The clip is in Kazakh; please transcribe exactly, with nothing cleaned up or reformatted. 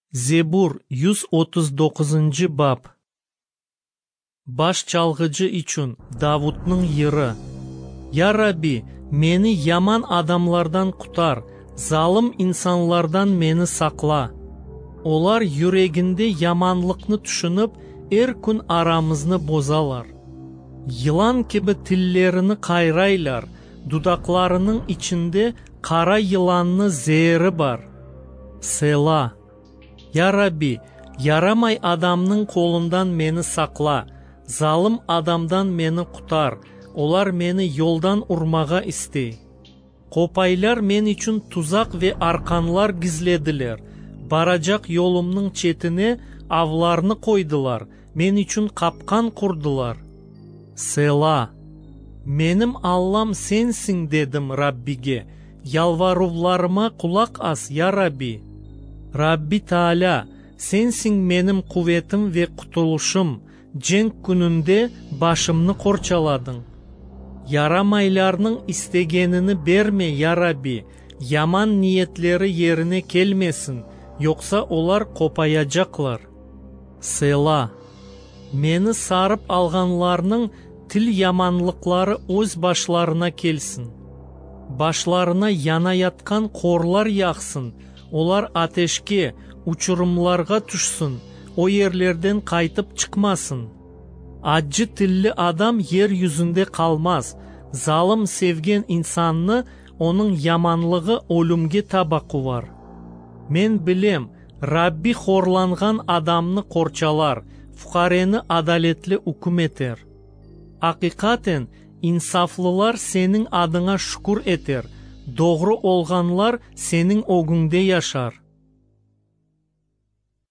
Зебур жүз отуз тогузунчу бап. Баш чалгычы үчүн Давудтун йыры. Я Рабби, мени яман адамлардан кутар, залым инсанлардан мени сакла. Олар юрегинде яманлыкны түшүнүп, эр күн арамызны бозалар. Йылан кеби тиллерини кайрайлар, дудакларынын ичинде кара йыланны зээри бар. Села. Я Рабби, ярамай адамның колундан мени сакла, залым адамдан мени кутар, олар мени yoldan урмага истей. Копайлар мен үчүн тузак ве арканлар гизледилер, баражак yolumның четине авларны койдулар, мен үчүн капкан курдулар. Села. Меним Аллам сенсиң дедим Раббиге, ялваруларыма кулак ас, Я Рабби. Рабби Таала, сенсиң меним куветим ве кутулушум, женг күнүндө башымны корчаладың. Ярамайларның истегенini берме, Я Рабби, яман ниетлери ерине келмесин, yoksa олар копаячаклар. Села. Мени сарып алганларның тил яманлыклары өз башларына келсин. Башларына яна яткан корлар яксын, олар атешке, учурумларга түшсүн, о ерлерден кайтып чыкмасын. Аджы тилли адам ер yüzünde калмас, залым севген инсанны onun яманлыгы өлүмгө табакы бар. Мен билем, Рабби хорланган адамны корчалар, фукарени адалетле укум этер. Акыйкатен инсафлылар сенин адыңа шүкүр этер, doğru olганлар сенин огуңде яшар.